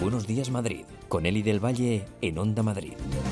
Buenos Días Madrid, con Eli del Valle en Onda Madrid.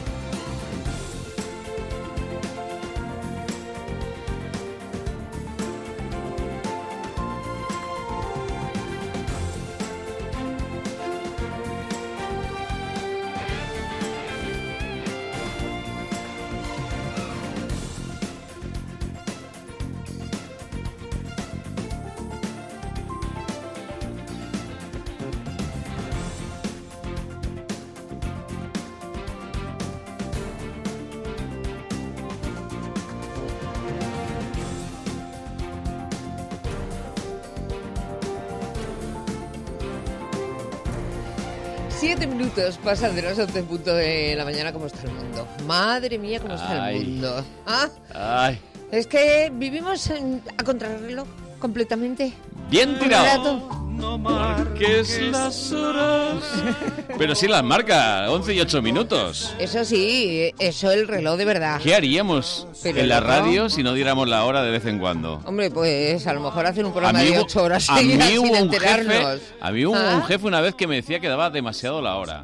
Pasan de las 11 en punto de la mañana. ¿Cómo está el mundo? Madre mía, cómo está el mundo. Ay. Es que vivimos a contrarreloj completamente. Bien tirado. No marques las horas. Pero sí las marca, 11 y 8 minutos. Eso sí, eso el reloj de verdad. ¿Qué haríamos en la radio si no diéramos la hora de vez en cuando? Hombre, pues a lo mejor hacer un programa de 8 horas seguidas sin enterarnos. A mí hubo un jefe una vez que me decía que daba demasiado la hora.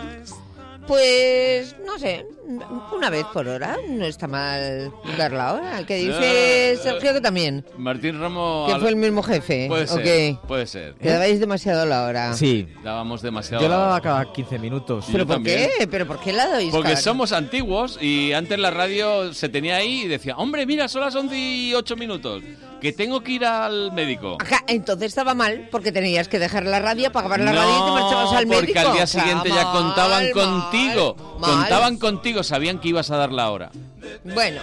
Pues, no sé, una vez por hora, no está mal dar la hora. ¿Qué dice Sergio que también? Martín Romo... ¿Que fue el mismo jefe? Puede ser, qué? Puede ser. ¿Que dabais demasiado la hora? Sí. Dábamos demasiado Yo la la daba hora. cada 15 minutos. ¿Pero por qué? ¿Pero por qué la dais? Porque somos antiguos y antes la radio se tenía ahí y decía, hombre, mira, son las 11 y 8 minutos, que tengo que ir al médico. Ajá, entonces estaba mal, porque tenías que dejar la radio, apagar la radio y te marchabas al médico. Porque al día siguiente ya contaban contigo. Mal. Contaban contigo, sabían que ibas a dar la hora. Bueno,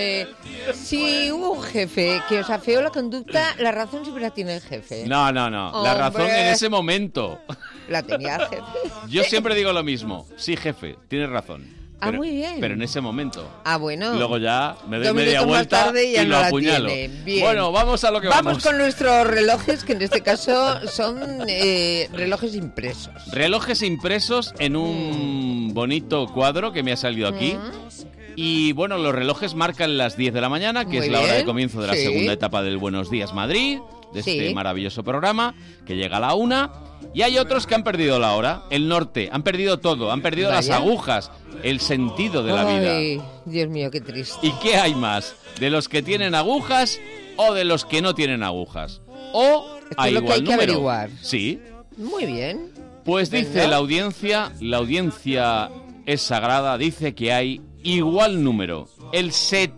si hubo un jefe que os afeó la conducta, la razón siempre la tiene el jefe. No. La Hombre. razón en ese momento. La tenía el jefe. Yo siempre digo lo mismo. Sí, jefe, tienes razón. Pero, muy bien. Pero en ese momento. Bueno. Luego ya me doy 2 media minutos más vuelta tarde y ya y no lo la apuñalo. tiene. Bien. Bueno, vamos a lo que vamos. Vamos con nuestros relojes, que en este caso son relojes impresos. Relojes impresos en un bonito cuadro que me ha salido aquí. Y bueno, los relojes marcan las 10 de la mañana, que Muy es la hora de bien. comienzo de la Sí. segunda etapa del Buenos Días Madrid, de Sí. este maravilloso programa, que llega a la 1. Y hay otros que han perdido la hora, el norte, han perdido todo, han perdido las Vaya. agujas, el sentido de la vida. Ay, Dios mío, qué triste. ¿Y qué hay más? ¿De los que tienen agujas o de los que no tienen agujas? ¿O Esto a es lo que igual hay que número? averiguar. Sí. Muy bien. Pues dice Venga. la audiencia es sagrada, dice que hay igual número, el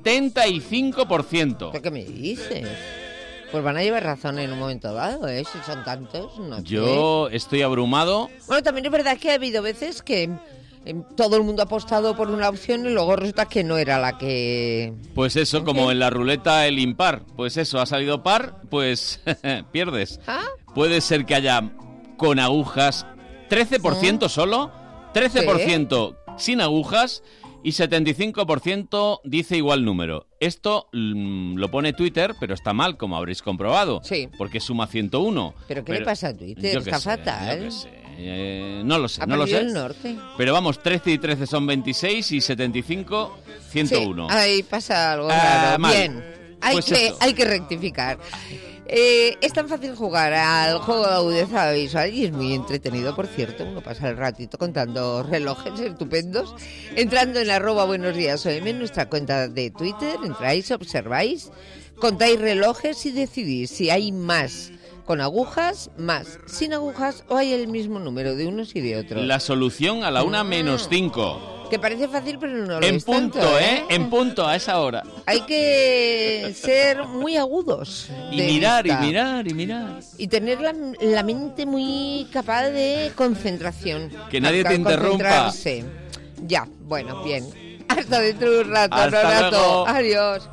75%. ¿Pero qué me dices? Pues van a llevar razón en un momento dado, ¿eh? Si son tantos, no sé. Yo estoy abrumado. Bueno, también es verdad que ha habido veces que todo el mundo ha apostado por una opción y luego resulta que no era la que... Pues eso, como en la ruleta el impar. Pues eso, ha salido par, pues pierdes. ¿Ah? Puede ser que haya con agujas 13% solo, 13% sin agujas y 75% dice igual número. Esto lo pone Twitter, pero está mal, como habréis comprobado. Sí. Porque suma 101. ¿Pero qué le pasa a Twitter? Yo qué Está sé, fatal. yo qué sé. No lo sé, Ha no lo perdido sé. el norte. Pero vamos, 13 y 13 son 26 y 75, 101. Sí, ahí pasa algo raro. mal. Bien, Pues eso. hay que rectificar. Es tan fácil jugar al juego de agudeza visual y es muy entretenido, por cierto. Uno pasa el ratito contando relojes estupendos. Entrando en @buenosdiasom, en nuestra cuenta de Twitter, entráis, observáis, contáis relojes y decidís si hay más con agujas, más sin agujas o hay el mismo número de unos y de otros. La solución a la 1-5. Que parece fácil, pero no lo En es punto, tanto, En punto, a esa hora. Hay que ser muy agudos. Y de mirar, vista. y mirar, y mirar. Y tener la mente muy capaz de concentración. Que nadie te interrumpa. Concentrarse. Ya, bueno, bien. Hasta dentro de un rato. Hasta un rato. luego. Adiós.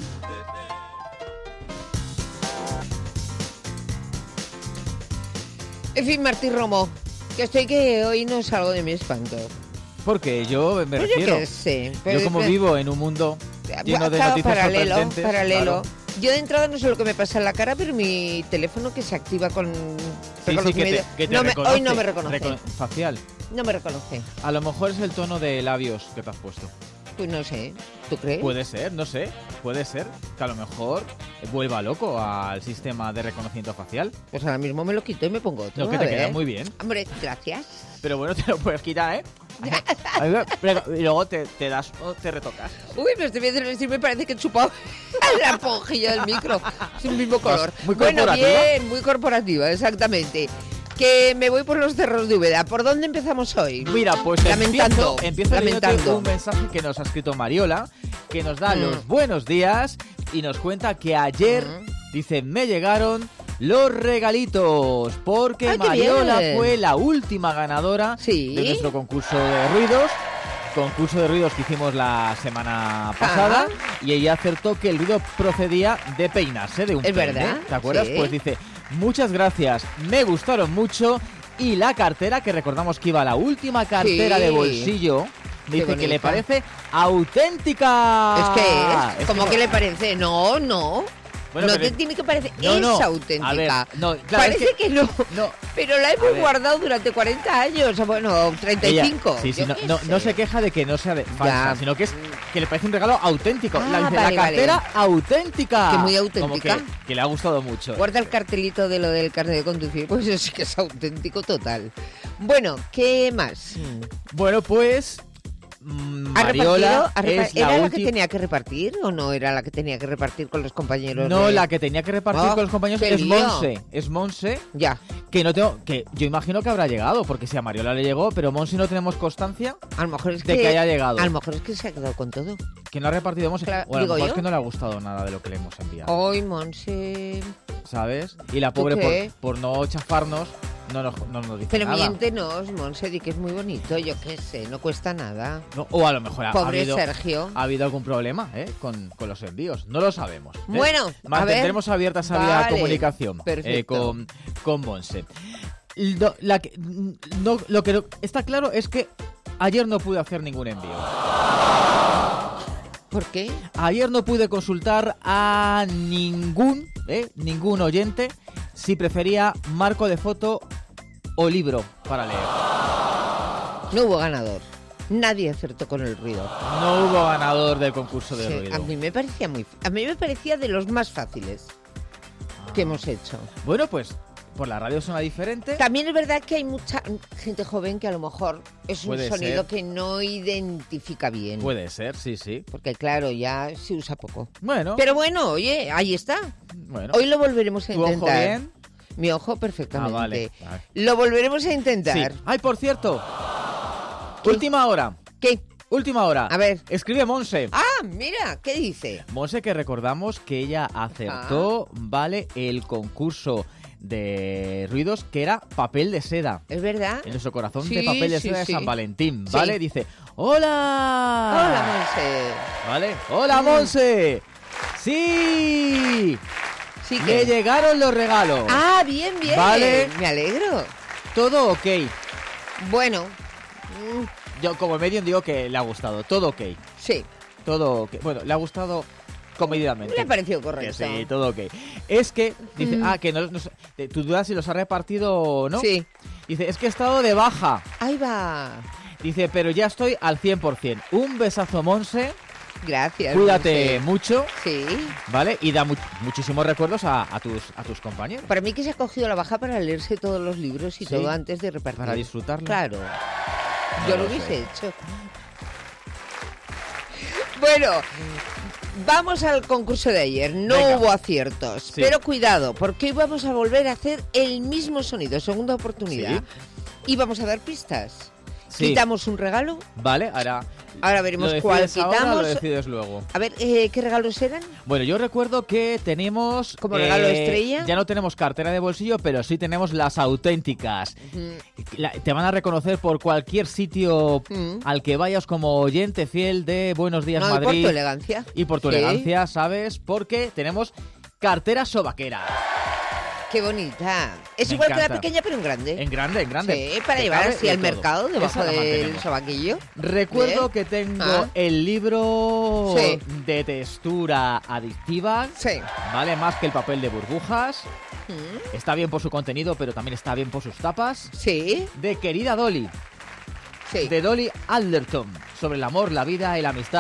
En fin, Martín Romo, que estoy que hoy no salgo de mi espanto. Porque yo me Pues yo refiero... qué sé. Yo como vivo en un mundo lleno de noticias sorprendentes... Paralelo. claro. Yo de entrada no sé lo que me pasa en la cara, pero mi teléfono que se activa con Sí, reconocimiento. que te No reconoce. hoy no me reconoce. Facial. No me reconoce. A lo mejor es el tono de labios que te has puesto. Pues no sé. ¿Tú crees? Puede ser, no sé. Puede ser que a lo mejor vuelva loco al sistema de reconocimiento facial. Pues ahora mismo me lo quito y me pongo otro. Lo que te queda muy bien. Hombre, gracias. Pero bueno, te lo puedes quitar, ¿eh? Y luego te das o te retocas. Uy, me estoy viendo, sí me parece que he chupado la ponjilla del micro. Es el mismo color. Muy bueno, corporativa. bien, muy corporativa, exactamente. Que me voy por los cerros de Úbeda. ¿Por dónde empezamos hoy? Mira, pues Lamentando. empiezo leyéndote un mensaje que nos ha escrito Mariola, que nos da los buenos días y nos cuenta que ayer, dice, me llegaron los regalitos, porque ¡Ay, qué Mariola bien! fue la última ganadora Sí. de nuestro concurso de ruidos. Concurso de ruidos que hicimos la semana pasada y ella acertó que el ruido procedía de peinarse de un ¿Es peine. verdad? ¿Te acuerdas? Sí. Pues dice, muchas gracias, me gustaron mucho. Y la cartera, que recordamos que iba la última cartera Sí. de bolsillo, dice que le bonita. parece auténtica. Es que, ¿cómo no. que le parece? No. Bueno, no pero te tiene que parecer, no. es auténtica. A ver, no, claro, parece es que no. No. Pero la A hemos ver. guardado durante 40 años, o bueno, 35. Ella, sí, yo no, qué no, sé. no se queja de que no sea falsa, Ya. sino que es que le parece un regalo auténtico. Ah, La vale, cartera auténtica. Que muy Como auténtica. que le ha gustado mucho. Guarda el cartelito de lo del carnet de conducir, pues eso sí que es auténtico total. Bueno, ¿qué más? Bueno, pues ¿Ha Mariola repartido? es ¿Era la que última. tenía que repartir o no era la que tenía que repartir con los compañeros? No, de- la que tenía que repartir Oh, con los compañeros qué es lío. Monse. Es Monse, Ya. que no tengo, que yo imagino que habrá llegado, porque si a Mariola le llegó, pero Monse no tenemos constancia A lo mejor es de que haya llegado. A lo mejor es que se ha quedado con todo. Que no ha repartido Monse. Claro, O a lo digo mejor yo. es que no le ha gustado nada de lo que le hemos enviado. Ay, Monse. ¿Sabes? Y la ¿Tú pobre, qué? por no chafarnos, no nos dice Pero nada. miéntenos, Monse, di que es muy bonito, yo qué sé, no cuesta nada. No, o a lo mejor ha Pobre habido, Sergio. ha habido algún problema con los envíos. No lo sabemos. Bueno, a mantendremos ver. abierta esa vía de Vale, comunicación perfecto. con Monse. Lo que está claro es que ayer no pude hacer ningún envío. ¿Por qué? Ayer no pude consultar a ningún oyente si prefería marco de foto o libro para leer. No hubo ganador. Nadie acertó con el ruido. No hubo ganador del concurso de Sí, ruido. a mí me parecía de los más fáciles que hemos hecho. Bueno, pues por la radio suena diferente. También es verdad que hay mucha gente joven que a lo mejor es un Puede sonido ser. que no identifica bien. Puede ser, sí. Porque claro, ya se usa poco. Bueno, Pero bueno, oye, ahí está. bueno. Hoy lo volveremos a ¿Tu ojo intentar. bien? Mi ojo perfectamente. Vale. Lo volveremos a Sí. intentar. Ay, por cierto. ¿Qué? Última hora. ¿Qué? Última hora. A ver. Escribe Monse. Ah, mira, ¿qué dice? Monse, que recordamos que ella acertó, vale, el concurso de ruidos que era papel de seda. ¿Es verdad? En nuestro corazón Sí, de papel de sí, seda de sí. San Valentín, Sí. ¿vale? Dice, ¡hola! Hola, Monse. ¿Vale? ¡Hola, Monse! ¡Sí! Sí ¡Le que... llegaron los regalos! Ah, bien, bien. Vale. Me alegro. Todo ok. Bueno, Yo como medium digo que le ha gustado. Todo ok. sí, Todo ok. Bueno, le ha gustado comedidamente. me ha parecido Que correcto. sí, todo ok. Es que, dice, que no, tú dudas si los ha repartido o no. Sí. Dice, es que he estado de baja. Ahí va. Dice, pero ya estoy al 100%. Un besazo, Monse. Gracias. Cuídate Monse. mucho, Sí. ¿vale? Y da muchísimos recuerdos a tus compañeros. Para mí que se ha cogido la baja para leerse todos los libros y Sí. todo antes de repartir. Para disfrutarlo. Claro. No Yo lo lo hubiese sé. hecho. Bueno, vamos al concurso de ayer. No Venga. hubo aciertos, Sí. pero cuidado, porque hoy vamos a volver a hacer el mismo sonido, segunda oportunidad. Sí. Y vamos a dar pistas. Sí. ¿Quitamos un regalo? Vale, Ahora veremos ¿lo cuál decides ahora o quitamos. lo decides luego? A ver, ¿qué regalos eran? Bueno, yo recuerdo que tenemos... ¿Como regalo estrella? Ya no tenemos cartera de bolsillo, pero sí tenemos las auténticas. Te van a reconocer por cualquier sitio al que vayas como oyente fiel de Buenos Días No, y por Madrid. tu elegancia. Y por tu Sí. elegancia, ¿sabes? Porque tenemos cartera sobaquera. Qué bonita. Es Me igual que la encanta. pequeña, pero en grande. En grande, en grande. Sí, para Te llevar cabe así de al todo. mercado, debajo Esa la del mantenemos. sobaquillo. Recuerdo Bien. que tengo Ah. el libro Sí. de textura adictiva. Sí. Vale, más que el papel de burbujas. Está bien por su contenido, pero también está bien por sus tapas. Sí. De Querida Dolly, Sí. de Dolly Alderton, sobre el amor, la vida y la amistad.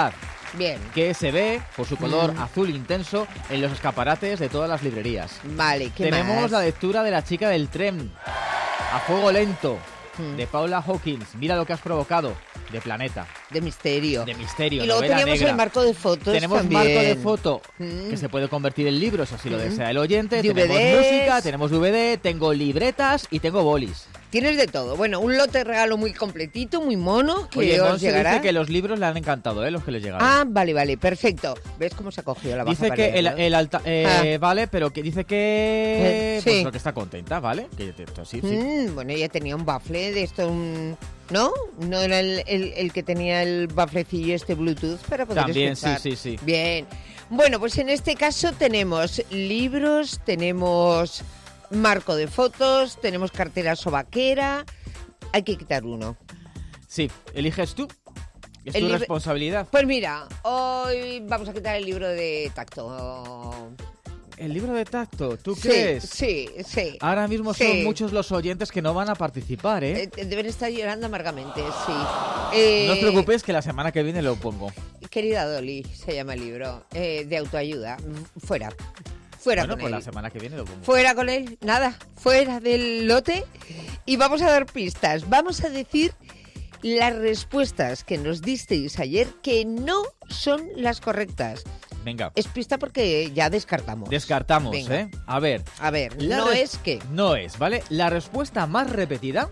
Bien. que se ve por su color azul intenso en los escaparates de todas las librerías. Vale, ¿qué Tenemos más? la lectura de La chica del tren, A fuego lento, de Paula Hawkins. Mira lo que has provocado, de Planeta. De misterio. De misterio, Y luego novela teníamos negra. el marco de fotos Tenemos también. marco de foto que se puede convertir en libros, si así lo desea el oyente. DVDs. Tenemos música, tenemos DVD, tengo libretas y tengo bolis. Tienes de todo. Bueno, un lote de regalo muy completito, muy mono, que Oye, os Monse llegará. dice que los libros le han encantado, los que les llegaron. Ah, vale, perfecto. ¿Ves cómo se ha cogido la baja Dice para que leerlo? vale, pero que dice que Sí. pues lo que está contenta, ¿vale? Que sí. Bueno, ella tenía un bafle de esto, ¿no? No era el que tenía el baflecillo este Bluetooth para poder También, escuchar. sí. Bien. Bueno, pues en este caso tenemos libros, tenemos marco de fotos, tenemos cartera sobaquera. Hay que quitar uno. Sí, eliges tú. Es El tu libro- responsabilidad. Pues mira, hoy vamos a quitar el libro de tacto. El libro de tacto, ¿tú Sí, crees? sí. Ahora mismo Sí. son muchos los oyentes que no van a participar, ¿eh? Deben estar llorando amargamente, sí. No os preocupéis que la semana que viene lo pongo. Querida Dolly, se llama el libro, de autoayuda. Fuera Bueno, con pues él. la semana que viene lo pongo. Fuera con él, nada, fuera del lote. Y vamos a dar pistas. Vamos a decir las respuestas que nos disteis ayer que no son las correctas. Venga, Es pista porque ya descartamos. descartamos, Venga. ¿eh? A ver. A ver, la no res- es que... No es, ¿vale? La respuesta más repetida,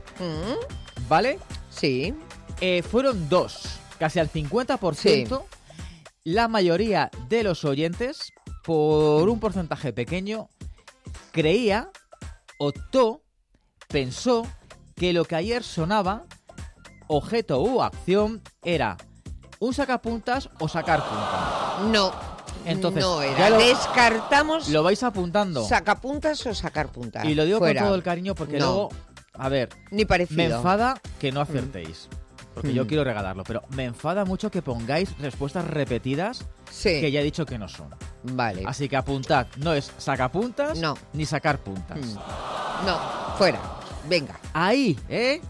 ¿vale? Sí, Fueron dos. Casi al 50%. La mayoría de los oyentes, por un porcentaje pequeño, creía, optó, pensó que lo que ayer sonaba, objeto u acción, era un sacapuntas o sacar punta. no. Entonces, no era. ya lo- Descartamos Lo vais apuntando. sacapuntas o sacar punta. Y lo digo Fuera. con todo el cariño porque No. luego, a ver, Ni parecido. me enfada que no acertéis. Porque yo quiero regalarlo, pero me enfada mucho que pongáis respuestas repetidas Sí. que ya he dicho que no son. Vale. Así que apuntad, no es sacapuntas No. ni sacar puntas. No, fuera. Venga. Ahí, ¿eh?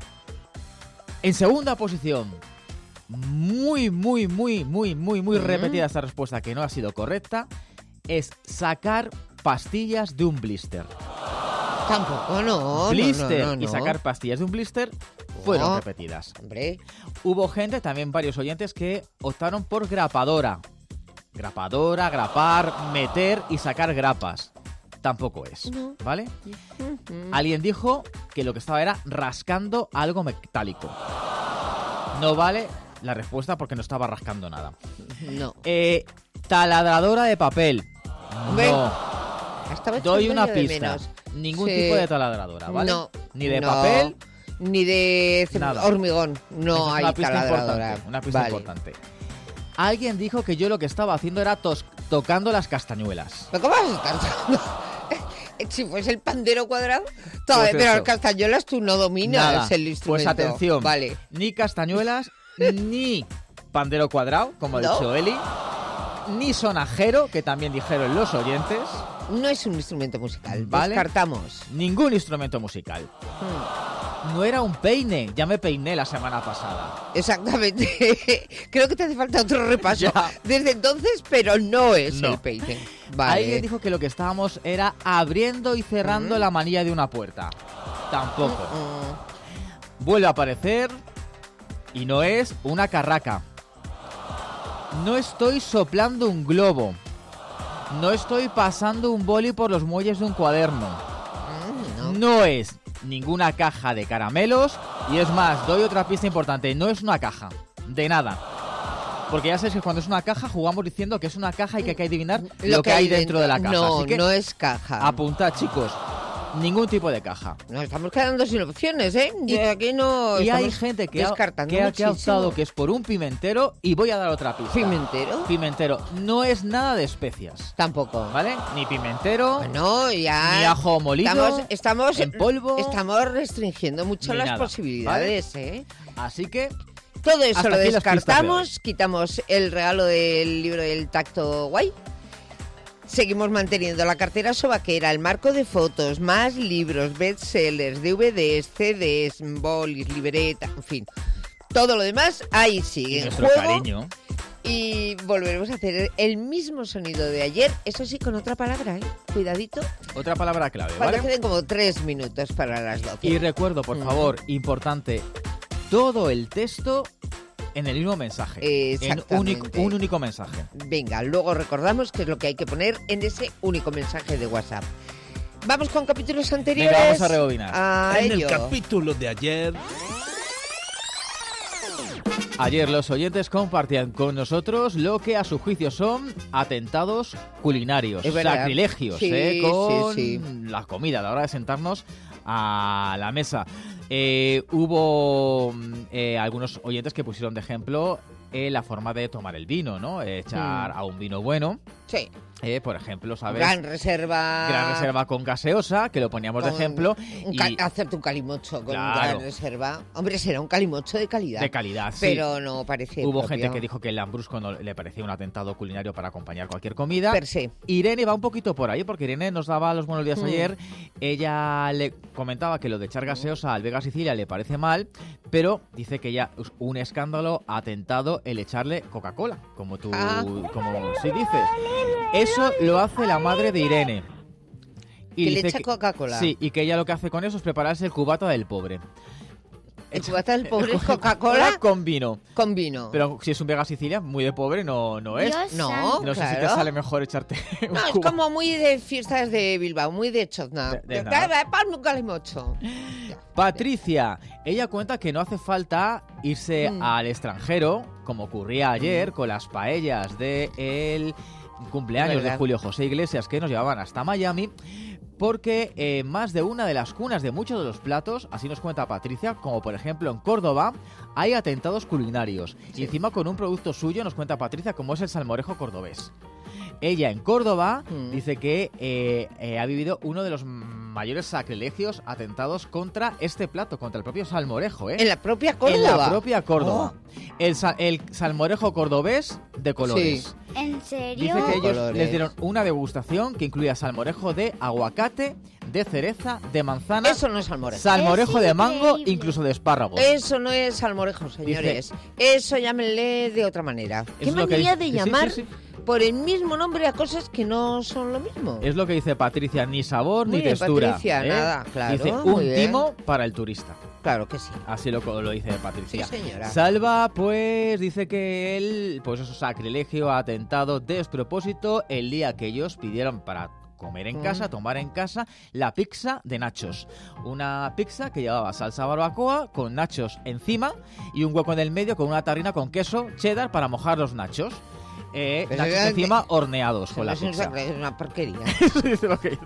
En segunda posición, muy repetida esta respuesta que no ha sido correcta, es sacar pastillas de un blister. Tampoco, no. Blister no, no. y sacar pastillas de un blister fueron No. repetidas. Hombre, Hubo gente, también varios oyentes, que optaron por grapadora. Grapadora, grapar, meter y sacar grapas. Tampoco es, No. ¿vale? Alguien dijo que lo que estaba era rascando algo metálico. No vale la respuesta porque no estaba rascando nada. no. Taladradora de papel. Hombre, No. Esta vez Doy un una pello de pista. menos. Ningún Sí. tipo de taladradora, ¿vale? No. Ni de No. papel. Ni de Nada. hormigón. Esa No es hay una pista taladradora. importante. Una pista Vale. importante. Alguien dijo que yo lo que estaba haciendo era tocando las castañuelas. ¿Pero cómo vas a estar tocando? Si fuese el pandero cuadrado, todavía, Pues pero eso. las castañuelas tú no dominas Nada. el Pues instrumento. atención. Vale. Ni castañuelas, ni pandero cuadrado, como ha No. dicho Eli, ni sonajero, que también dijeron los oyentes. No es un instrumento musical. Vale. Descartamos. Ningún instrumento musical. No era un peine, ya me peiné la semana pasada. Exactamente. Creo que te hace falta otro repaso. Ya. Desde entonces, pero no es No. el peine. Vale. Alguien dijo que lo que estábamos era abriendo y cerrando la manilla de una puerta. Tampoco. Vuelve a aparecer y no es una carraca. No estoy soplando un globo. No estoy pasando un boli por los muelles de un cuaderno. No es ninguna caja de caramelos. Y es más, doy otra pista importante. No es una caja. De nada. Porque ya sabes que cuando es una caja jugamos diciendo que es una caja y que hay que adivinar lo que hay dentro de la caja. No, Así que no es caja. apuntad, chicos. Ningún tipo de caja. Nos estamos quedando sin opciones, ¿eh? Aquí no. Y hay estamos gente que ha descartando optado muchísimo. que es por un pimentero y voy a dar otra pista. ¿Pimentero? Pimentero. No es nada de especias, Tampoco. ¿vale? Ni pimentero, Bueno, ya. ni ajo molido, estamos en polvo, Estamos restringiendo mucho ni las nada, posibilidades, ¿eh? así que Todo eso Hasta lo aquí las pistas descartamos, quitamos el regalo del libro del tacto guay. Seguimos manteniendo la cartera sobaquera, el marco de fotos, más libros, bestsellers, DVDs, CDs, bolis, libreta, en fin. Todo lo demás ahí sigue y en nuestro juego. cariño. Y volveremos a hacer el mismo sonido de ayer, eso sí, con otra palabra, ¿eh? Cuidadito. Otra palabra clave, Cuando ¿vale? queden como 3 minutos para las 12. Y recuerdo, por favor, importante, todo el texto en el mismo mensaje. Exactamente. Un único mensaje. Venga, luego recordamos qué es lo que hay que poner en ese único mensaje de WhatsApp. Vamos con capítulos anteriores. Venga, vamos a rebobinar. A En el ello. capítulo de ayer... Ayer los oyentes compartían con nosotros lo que a su juicio son atentados culinarios, Es verdad. sacrilegios, Sí, con sí. la comida a la hora de sentarnos a la mesa. Hubo algunos oyentes que pusieron de ejemplo la forma de tomar el vino, ¿no? Echar a un vino bueno. Sí. Por ejemplo, ¿sabes? Gran reserva con gaseosa, que lo poníamos de ejemplo. Hacerte un calimocho con Claro. gran reserva. Hombre, será un calimocho de calidad. De calidad, sí. Pero no parece Hubo propio. gente que dijo que el lambrusco no le parecía un atentado culinario para acompañar cualquier comida. Per se. Irene va un poquito por ahí, porque Irene nos daba los buenos días ayer. Ella le comentaba que lo de echar gaseosa al Vega Sicilia le parece mal, pero dice que ya es un escándalo atentado el echarle Coca-Cola, como tú como sí dices. Eso lo hace la madre de Irene. Y Que le dice echa Coca-Cola. Sí, y que ella lo que hace con eso es prepararse el cubata del pobre. El cubata del pobre es Coca-Cola con vino. con vino. Pero si es un Vega Sicilia, muy de pobre no es. Dios No, santo. No sé si te claro. sale mejor echarte un No, es cuba. como muy de fiestas de Bilbao, muy de chotna. De nada. Ponme un calimocho. Patricia, ella cuenta que no hace falta irse al extranjero, como ocurría ayer con las paellas del cumpleaños de ¿Verdad? Julio José Iglesias, que nos llevaban hasta Miami, porque más de una de las cunas de muchos de los platos, así nos cuenta Patricia, como por ejemplo en Córdoba, hay atentados culinarios. Y encima con un producto suyo, nos cuenta Patricia, como es el salmorejo cordobés. Ella en Córdoba dice que ha vivido uno de los mayores sacrilegios atentados contra este plato, contra el propio salmorejo, ¿eh? En la propia Córdoba. En la propia Córdoba. El salmorejo cordobés de colores. Sí. ¿En serio? Dice que ellos Colores. les dieron una degustación que incluía salmorejo de aguacate, de cereza, de manzana, Eso no es salmorejo. salmorejo Es de mango, increíble. incluso de espárragos. Eso no es salmorejo, señores. Eso llámenle de otra manera. Eso ¿Qué es lo que manera dice. de Sí, sí, llamar sí. por el mismo nombre a cosas que no son lo mismo? Es lo que dice Patricia, ni sabor Muy ni bien, textura. Patricia, nada, claro, Dice, muy un bien. timo para el turista. Claro que sí. Así lo dice Patricia. Sí, señora. Salva, pues, dice que él, pues eso, sacrilegio, atentado, despropósito, el día que ellos pidieron para comer en casa, tomar en casa, la pizza de nachos. Una pizza que llevaba salsa barbacoa con nachos encima y un hueco en el medio con una tarrina con queso cheddar para mojar los nachos. Nachos era encima horneados con la Es pizza. una porquería. Eso dice lo que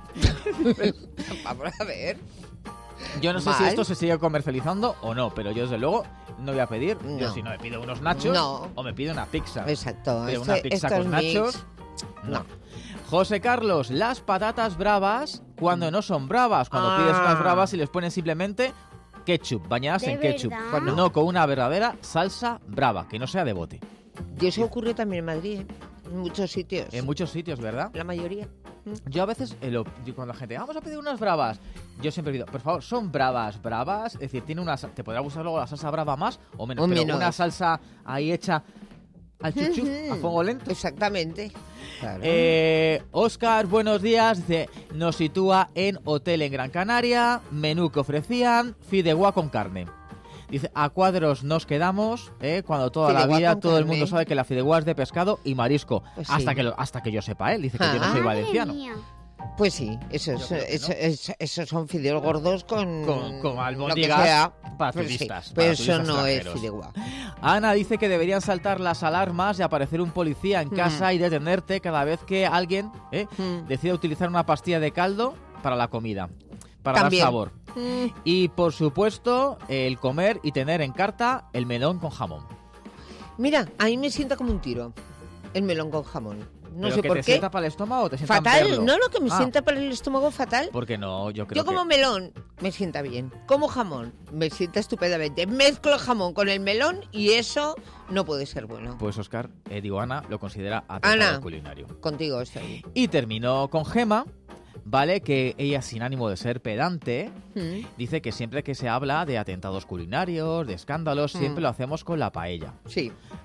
Vamos a ver. Yo no sé si Mal. esto se sigue comercializando o no, pero yo desde luego no voy a pedir. Yo No. si no me pido unos nachos No. o me pido una pizza. Exacto. Pero una pizza estos con nachos, mix, no. José Carlos, las patatas bravas cuando no son bravas, cuando pides unas bravas y les ponen simplemente ketchup, bañadas ¿De en ketchup. verdad? Pues No con una verdadera salsa brava, que no sea de bote. Y eso ocurre también en Madrid, ¿eh? En muchos sitios. En muchos sitios, ¿verdad? La mayoría. Yo a veces, cuando la gente, vamos a pedir unas bravas, yo siempre pido, por favor, son bravas, es decir, tiene te podrá gustar luego la salsa brava más o menos, O pero menos. una salsa ahí hecha al chuchú, a fuego lento. Exactamente. Claro. Óscar, buenos días, dice, nos sitúa en hotel en Gran Canaria, menú que ofrecían, fideuá con carne. Dice, a cuadros nos quedamos, cuando toda la Fideuá vida con todo el carne. mundo sabe que la fideuá es de pescado y marisco. Pues sí. hasta que yo sepa, él dice que yo no soy Madre valenciano. mía. Pues sí, esos son fideos gordos con lo que albóndigas sea. para Pues sí, turistas, pero para eso turistas no es extranjeros. fideuá. Ana dice que deberían saltar las alarmas y aparecer un policía en casa y detenerte cada vez que alguien decida utilizar una pastilla de caldo para la comida, para También. dar sabor. Y por supuesto, el comer y tener en carta el melón con jamón. Mira, a mí me sienta como un tiro el melón con jamón. No ¿Pero sé que por te qué. sienta para el estómago o te sienta Fatal, verlo? no, lo que me Ah, sienta para el estómago fatal. porque no, yo creo Yo como que... melón me sienta bien. Como jamón me sienta estupendamente. Mezclo el jamón con el melón y eso no puede ser bueno. Pues Óscar, Ana, lo considera atentado Ana. culinario. Contigo estoy. Y terminó con Gema, ¿vale? Que ella, sin ánimo de ser pedante, dice que siempre que se habla de atentados culinarios, de escándalos, siempre lo hacemos con la paella. Sí.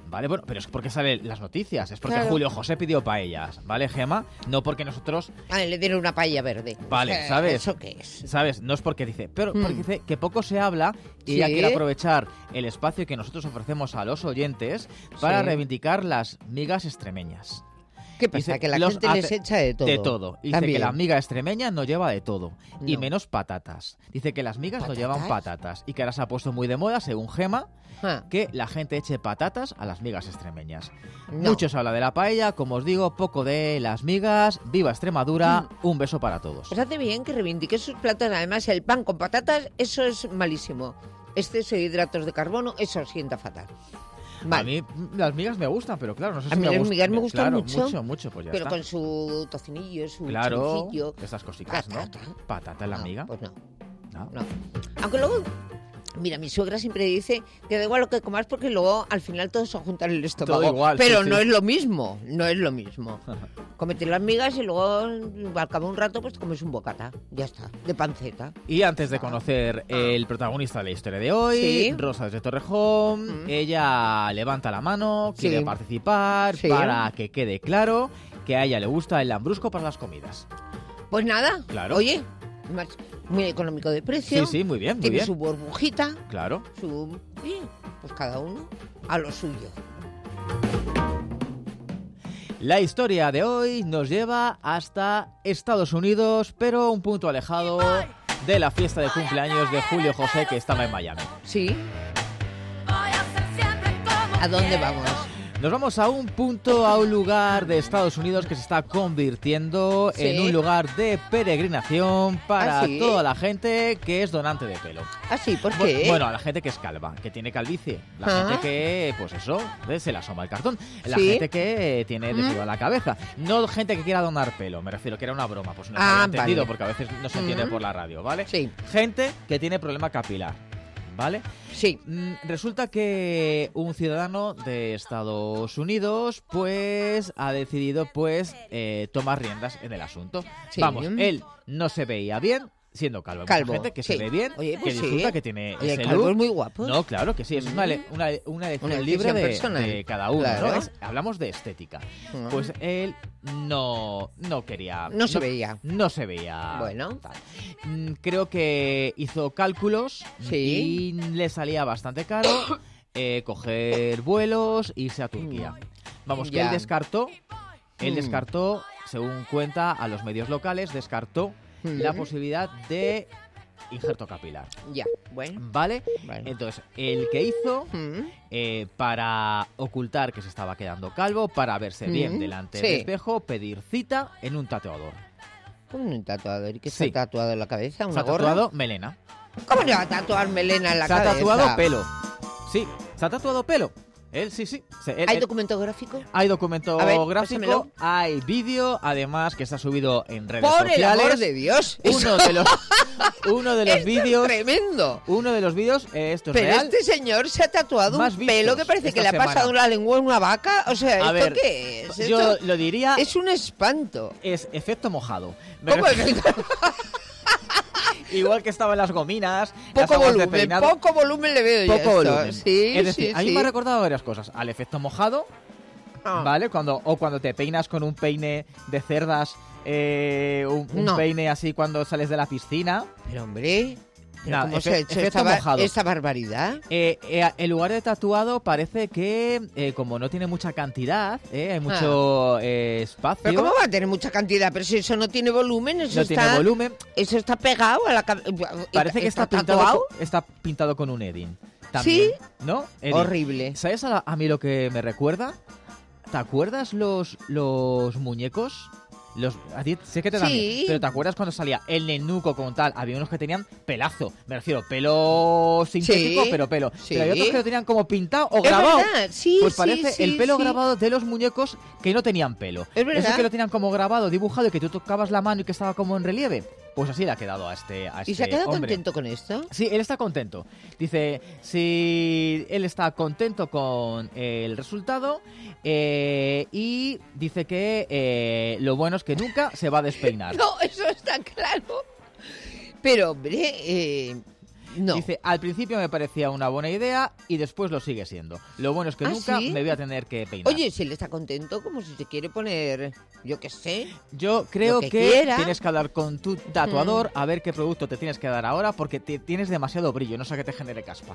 Vale, bueno, pero es porque salen las noticias. Es porque Claro. Julio José pidió paellas, ¿vale, Gema? No porque nosotros... Le dieron una paella verde. Vale, ¿sabes? ¿Eso qué es? ¿Sabes? No es porque dice, pero porque dice que poco se habla y Sí. ella quiere aprovechar el espacio que nosotros ofrecemos a los oyentes para Sí. reivindicar las migas extremeñas. ¿Qué pasa? Dice, Que la los gente les echa de todo. De todo. Dice También. que la miga extremeña no lleva de todo. Y No. menos patatas. Dice que las migas no ¿Patatas? llevan patatas. Y que ahora se ha puesto muy de moda, según Gema, Ah, que la gente eche patatas a las migas extremeñas. no. Mucho se habla de la paella, como os digo, poco de las migas. ¡Viva Extremadura! Un beso para todos. Pues hace bien que reivindique sus platos. Además, el pan con patatas, eso es malísimo. Exceso de hidratos de carbono, eso sienta fatal. A Mal. mí las migas me gustan, pero claro, no sé A si mí me las gustan. migas me gustan Claro, mucho. mucho, pues ya Pero está. con su tocinillo, su Claro, choricillo. esas cositas, ¿no? Patata. Patata en la No, miga. Pues no, ¿no? no. Aunque luego, mira, mi suegra siempre dice que da igual lo que comas porque luego al final todo se junta en el estómago. Todo igual, pero sí, no sí. es lo mismo, no es lo mismo. Comete las migas y luego al cabo de un rato pues comes un bocata, ya está, de panceta. Y antes de conocer el protagonista de la historia de hoy, Sí. Rosa desde Torrejón, ella levanta la mano, quiere Sí. participar Sí. para que quede claro que a ella le gusta el lambrusco para las comidas. Pues nada, Claro. oye, muy económico de precio. Sí, muy bien, muy Tiene bien. su burbujita, Claro. pues cada uno a lo suyo. La historia de hoy nos lleva hasta Estados Unidos, pero un punto alejado de la fiesta de cumpleaños de Julio José, que estaba en Miami. Sí. ¿A dónde vamos? Nos vamos a un punto, a un lugar de Estados Unidos que se está convirtiendo Sí. en un lugar de peregrinación para ¿Ah, sí? toda la gente que es donante de pelo. Ah, sí, ¿por qué? Bueno, a la gente que es calva, que tiene calvicie. La Ah. gente que, pues eso, se le asoma el cartón. La Sí. gente que tiene desigual la cabeza. No gente que quiera donar pelo, me refiero que era una broma. Pues no se Ah, había entendido vale. porque a veces no se entiende por la radio, ¿vale? Sí. Gente que tiene problema capilar, ¿vale? Sí. Resulta que un ciudadano de Estados Unidos pues ha decidido pues tomar riendas en el asunto. Sí. Vamos, él no se veía bien siendo calvo. Hay mucha Calvo, gente que sí. se ve bien, Oye, pues que sí. disfruta, que tiene Oye, ese el calvo look. es muy guapo. No, claro que sí, es una elección Una libre decisión personal. de cada uno, Claro. ¿no? Hablamos de estética. Mm. Pues él no quería... No se veía. No se veía. Bueno. tal. Creo que hizo cálculos Sí. y le salía bastante caro coger vuelos, irse a Turquía. Vamos, que Ya. él descartó, Mm. según cuenta a los medios locales, descartó Mm. la posibilidad de injerto capilar. Ya, bueno. ¿Vale? Vale. Entonces, el que hizo Mm. para ocultar que se estaba quedando calvo, para verse bien Mm, delante sí. del espejo, pedir cita en un tatuador. ¿Cómo un tatuador? ¿Y qué Sí. se ha tatuado en la cabeza? Se ¿Una ha gorra? tatuado melena. ¿Cómo le va a tatuar melena en la Se ha cabeza? tatuado pelo. Sí, se ha tatuado pelo. Él sí. ¿Hay documento gráfico? Hay documento A ver, gráfico, pásamelo. hay vídeo, además que está subido en redes ¡Por el sociales. amor de Dios! Uno de los Esto es vídeos, tremendo. uno de los vídeos, esto es Pero real. este señor se ha tatuado Más un pelo que vistos parece que esta le ha pasado semana. la lengua en una vaca. O sea, A ¿esto ver, qué es? yo Esto lo diría, es un espanto. es efecto mojado. Me ¿Cómo refiero- es? Igual que estaban las gominas, las Poco aguas de volumen, peinado. poco volumen le veo yo Poco esto. volumen. Sí, Es decir, sí, a mí sí. me ha recordado varias cosas. Al efecto mojado, Ah. ¿vale? Cuando te peinas con un peine de cerdas, un No. peine así cuando sales de la piscina. Pero hombre, ¿pero Nada, ¿cómo se ha hecho efecto mojado. esta barbaridad? En lugar de tatuado parece que como no tiene mucha cantidad, hay mucho espacio. ¿Pero cómo va a tener mucha cantidad? Pero si eso no tiene volumen, eso no está... tiene volumen. Eso está pegado a la cabeza. Parece que está tatuado. pintado con un Edding. También, ¿Sí? ¿no? Edding. Horrible. ¿Sabes a mí lo que me recuerda? ¿Te acuerdas los muñecos? A ti sé que te dan Sí. miedo, pero ¿te acuerdas cuando salía el nenuco como tal? Había unos que tenían pelazo, me refiero, pelo sintético, Sí. pero pelo. Sí. Pero hay otros que lo tenían como pintado o Es grabado. verdad, sí, Pues sí, parece sí, el pelo sí. grabado de los muñecos que no tenían pelo. Es verdad. Esos que lo tenían como grabado, dibujado y que tú tocabas la mano y que estaba como en relieve. Pues así le ha quedado a este ¿Y se ha quedado hombre. contento con esto? Sí, él está contento. Dice, si él está contento con el resultado y dice que lo bueno es que nunca se va a despeinar. No, eso está claro. Pero, hombre, No. Dice, al principio me parecía una buena idea y después lo sigue siendo. Lo bueno es que nunca ¿sí? me voy a tener que peinar. Oye, si él está contento, como si se quiere poner, yo qué sé. Yo creo lo que quiera. tienes que hablar con tu tatuador a ver qué producto te tienes que dar ahora porque tienes demasiado brillo, no sé que te genere caspa.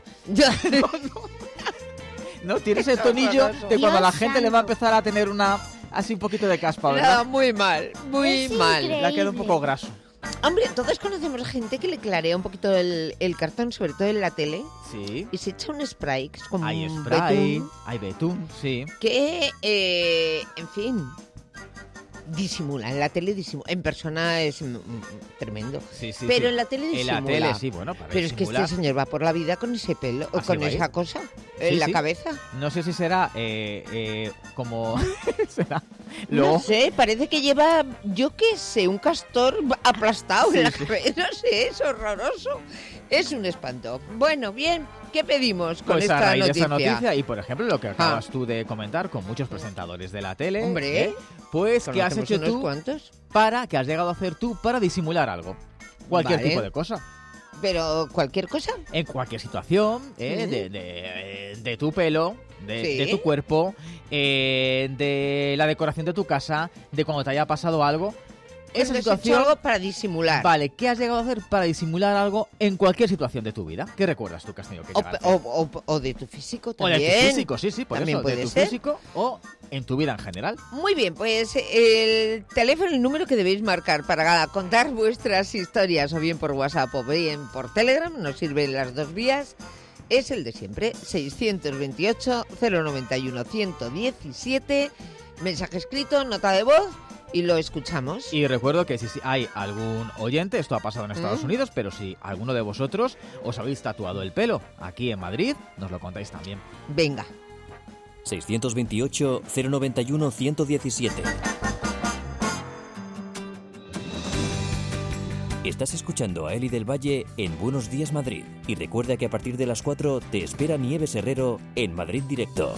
¿No? Tienes el tonillo que cuando a la gente le va a empezar a tener así un poquito de caspa, ¿verdad? No, muy mal, muy mal. Le ha quedado un poco graso. Hombre, todos conocemos gente que le clarea un poquito el cartón, sobre todo en la tele, Sí. y se echa un spray, que es como Hay un spray, betún, hay betún, sí. que, en fin, disimula. En la tele disimula. En persona es tremendo. Sí, sí, Pero sí. en la tele disimula. En la tele sí, bueno, para Pero es que disimular. este señor va por la vida con ese pelo, o Así con va a ir. esa cosa Sí, en la sí. cabeza. No sé si será como... será. No Luego, sé, parece que lleva, yo qué sé, un castor aplastado Sí, en la sí. cabeza. No sé, es horroroso. Es un espanto. Bueno, bien, ¿qué pedimos con pues a esta raíz noticia? de esa noticia y por ejemplo lo que acabas tú de comentar con muchos presentadores de la tele, Hombre, pues ¿qué has ¿Conocemos hecho unos tú cuantos? que has llegado a hacer tú para disimular algo? Cualquier Vale. tipo de cosa. Pero cualquier cosa. En cualquier situación, de tu pelo, Sí. de tu cuerpo, de la decoración de tu casa, de cuando te haya pasado algo. Esa Has hecho situación, algo para disimular. vale, ¿qué has llegado a hacer para disimular algo en cualquier situación de tu vida? ¿Qué recuerdas tú que has tenido que llegar a hacer? O de tu físico O también. de tu físico, sí, por También eso, de puede tu ser. físico o en tu vida en general. Muy bien, pues el teléfono, el número que debéis marcar para contar vuestras historias, o bien por WhatsApp o bien por Telegram, nos sirven las dos vías, es el de siempre, 628-091-117, mensaje escrito, nota de voz, y lo escuchamos. Y recuerdo que si hay algún oyente, esto ha pasado en Estados Unidos, pero si alguno de vosotros os habéis tatuado el pelo aquí en Madrid, nos lo contáis también. Venga. 628-091-117. Estás escuchando a Eli del Valle en Buenos Días Madrid. Y recuerda que a partir de las 4 te espera Nieves Herrero en Madrid Directo.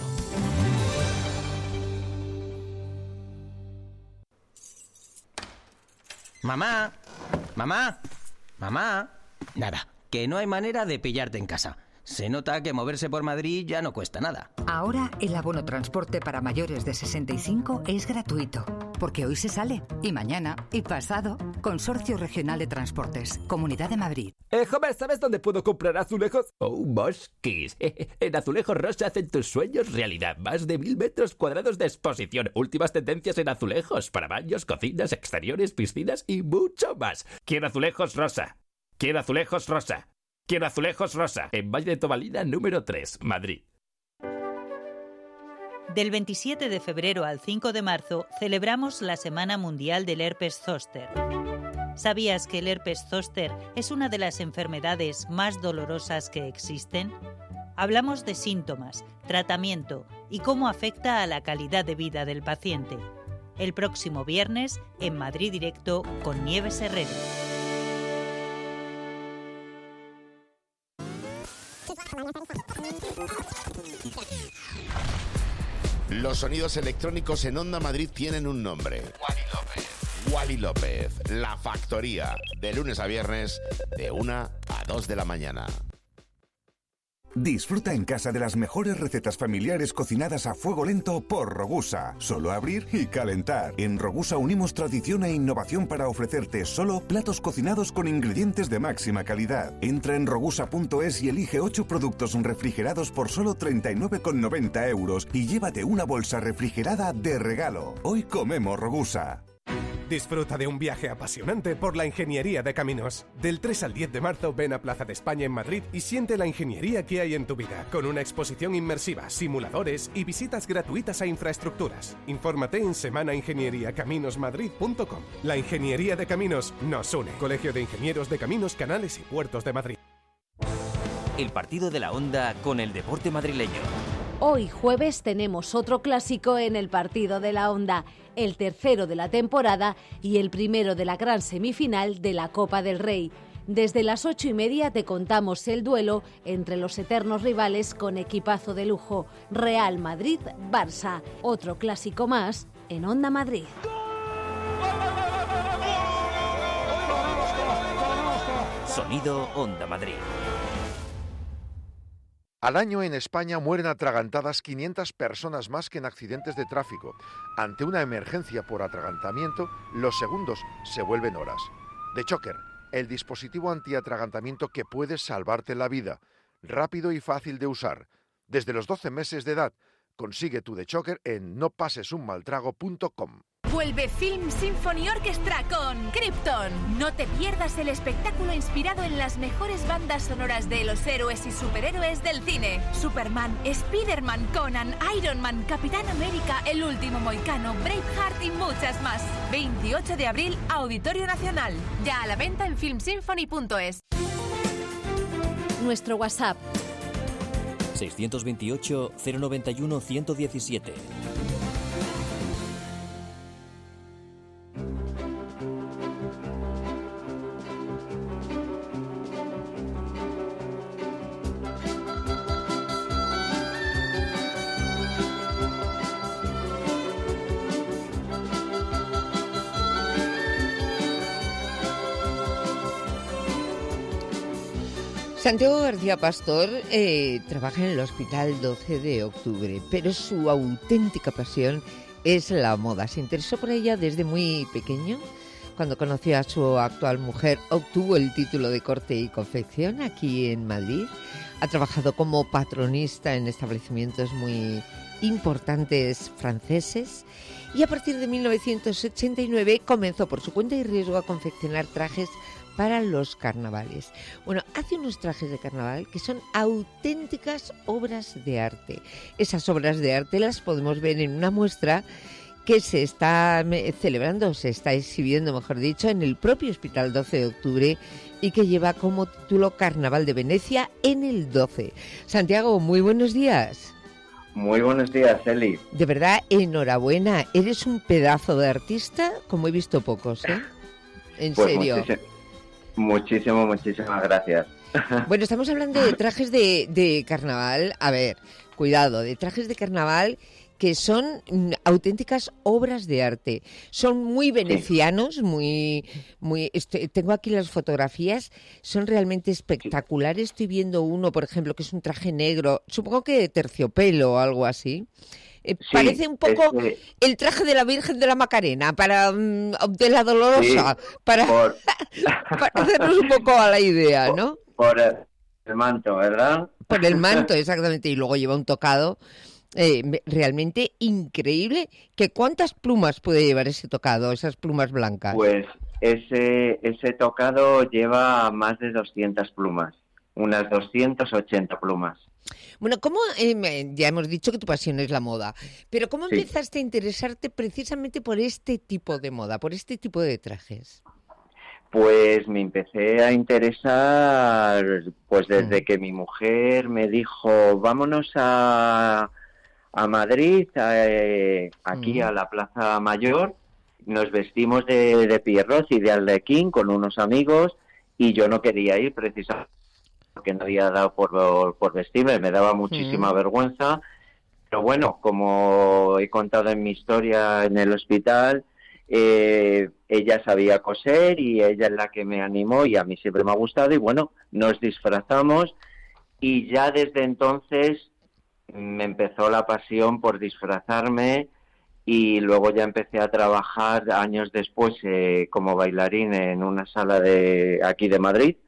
Mamá, mamá, mamá. Nada, que no hay manera de pillarte en casa. Se nota que moverse por Madrid ya no cuesta nada. Ahora el abono transporte para mayores de 65 es gratuito, porque hoy se sale, y mañana, y pasado. Consorcio Regional de Transportes, Comunidad de Madrid. Joder, ¿sabes dónde puedo comprar azulejos? Oh, Mosquis. En Azulejos Rosa hacen tus sueños realidad. Más de 1000 metros cuadrados de exposición. Últimas tendencias en azulejos para baños, cocinas, exteriores, piscinas y mucho más. Quiero Azulejos Rosa. Quiero Azulejos Rosa. Quiero Azulejos Rosa. En Valle de Tobalina, número 3, Madrid. Del 27 de febrero al 5 de marzo celebramos la Semana Mundial del Herpes Zóster. ¿Sabías que el herpes zóster es una de las enfermedades más dolorosas que existen? Hablamos de síntomas, tratamiento y cómo afecta a la calidad de vida del paciente. El próximo viernes en Madrid Directo con Nieves Herrero. Los sonidos electrónicos en Onda Madrid tienen un nombre. Wally López. Wally López, La Factoría, de lunes a viernes, de 1 a 2 de la mañana. Disfruta en casa de las mejores recetas familiares cocinadas a fuego lento por Rogusa. Solo abrir y calentar. En Rogusa unimos tradición e innovación para ofrecerte solo platos cocinados con ingredientes de máxima calidad. Entra en rogusa.es y elige 8 productos refrigerados por solo 39,90 euros y llévate una bolsa refrigerada de regalo. Hoy comemos Rogusa. Disfruta de un viaje apasionante por la ingeniería de caminos. Del 3 al 10 de marzo ven a Plaza de España en Madrid y siente la ingeniería que hay en tu vida, con una exposición inmersiva, simuladores y visitas gratuitas a infraestructuras. Infórmate en semanaingenieriacaminosmadrid.com. La ingeniería de caminos nos une. Colegio de Ingenieros de Caminos, Canales y Puertos de Madrid. El partido de la Onda con el deporte madrileño. Hoy jueves tenemos otro clásico en el partido de la Onda, el tercero de la temporada y el primero de la gran semifinal de la Copa del Rey. Desde las 8:30 te contamos el duelo entre los eternos rivales con equipazo de lujo, Real Madrid-Barça. Otro clásico más en Onda Madrid. Sonido Onda Madrid. Al año en España mueren atragantadas 500 personas más que en accidentes de tráfico. Ante una emergencia por atragantamiento, los segundos se vuelven horas. The Choker, el dispositivo antiatragantamiento que puede salvarte la vida. Rápido y fácil de usar. Desde los 12 meses de edad, consigue tu The Choker en nopasesunmaltrago.com. Vuelve Film Symphony Orchestra con Krypton. No te pierdas el espectáculo inspirado en las mejores bandas sonoras de los héroes y superhéroes del cine. Superman, Spider-Man, Conan, Iron Man, Capitán América, El Último Mohicano, Braveheart y muchas más. 28 de abril, Auditorio Nacional. Ya a la venta en filmsymphony.es. Nuestro WhatsApp 628 091 117. Santiago García Pastor trabaja en el Hospital 12 de Octubre, pero su auténtica pasión es la moda. Se interesó por ella desde muy pequeño. Cuando conoció a su actual mujer, obtuvo el título de corte y confección aquí en Madrid. Ha trabajado como patronista en establecimientos muy importantes franceses y a partir de 1989 comenzó por su cuenta y riesgo a confeccionar trajes para los carnavales. Bueno, hace unos trajes de carnaval que son auténticas obras de arte. Esas obras de arte las podemos ver en una muestra que se está celebrando, se está exhibiendo, mejor dicho, en el propio Hospital 12 de Octubre y que lleva como título Carnaval de Venecia en el 12. Santiago, muy buenos días. Muy buenos días, Eli. De verdad, enhorabuena. Eres un pedazo de artista, como he visto pocos, ¿eh? En pues serio. Muchísimas gracias. Bueno, estamos hablando de trajes de carnaval. A ver, cuidado, de trajes de carnaval que son auténticas obras de arte. Son muy venecianos, tengo aquí las fotografías, son realmente espectaculares. Estoy viendo uno, por ejemplo, que es un traje negro, supongo que de terciopelo o algo así. Parece un poco el traje de la Virgen de la Macarena, de la Dolorosa, para hacernos un poco a la idea, ¿no? Por el manto, ¿verdad? Por el manto, exactamente, y luego lleva un tocado realmente increíble. ¿Cuántas plumas puede llevar ese tocado, esas plumas blancas? Pues ese tocado lleva más de 200 plumas, unas 280 plumas. Bueno, ¿cómo, ya hemos dicho que tu pasión es la moda, pero cómo empezaste a interesarte precisamente por este tipo de moda, por este tipo de trajes? Pues me empecé a interesar pues desde que mi mujer me dijo, vámonos a Madrid, aquí a la Plaza Mayor, nos vestimos de Pierrot y de Arlequín con unos amigos y yo no quería ir precisamente porque no había dado por vestirme, me daba muchísima vergüenza, pero bueno, como he contado en mi historia en el hospital, ella sabía coser y ella es la que me animó y a mí siempre me ha gustado y bueno, nos disfrazamos y ya desde entonces me empezó la pasión por disfrazarme y luego ya empecé a trabajar años después como bailarín en una sala de aquí de Madrid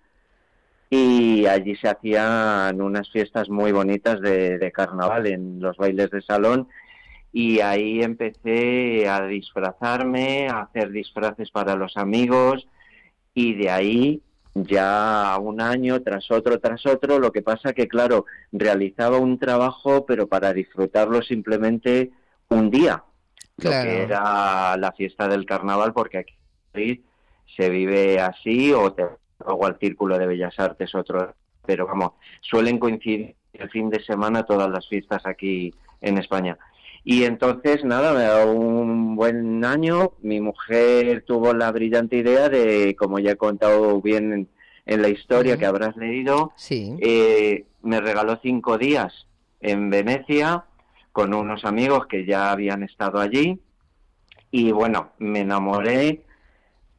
y allí se hacían unas fiestas muy bonitas de carnaval en los bailes de salón y ahí empecé a disfrazarme, a hacer disfraces para los amigos y de ahí ya un año tras otro, lo que pasa que claro, realizaba un trabajo pero para disfrutarlo simplemente un día, claro. Lo que era la fiesta del carnaval porque aquí en Madrid se vive así o luego al Círculo de Bellas Artes otro, pero vamos, suelen coincidir el fin de semana todas las fiestas aquí en España. Y entonces, nada, me da un buen año. Mi mujer tuvo la brillante idea de, como ya he contado bien en la historia que habrás leído, me regaló 5 días en Venecia con unos amigos que ya habían estado allí. Y bueno, me enamoré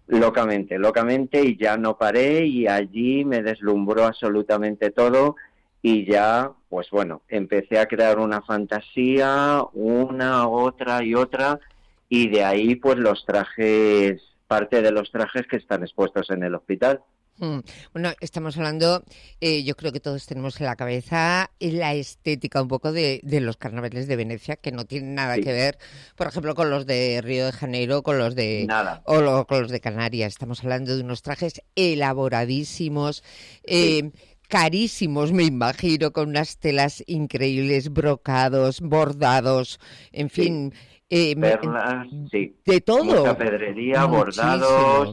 locamente y ya no paré y allí me deslumbró absolutamente todo. y ya, pues bueno, empecé a crear una fantasía, una, otra y otra, y de ahí pues los trajes, parte de los trajes que están expuestos en el hospital. Bueno, estamos hablando, yo creo que todos tenemos en la cabeza la estética un poco de los carnavales de Venecia, que no tienen nada que ver, por ejemplo, con los de Río de Janeiro, con los de con los de Canarias. Estamos hablando de unos trajes elaboradísimos, carísimos, me imagino, con unas telas increíbles, brocados, bordados, en fin, perlas, de todo. Mucha pedrería, bordados,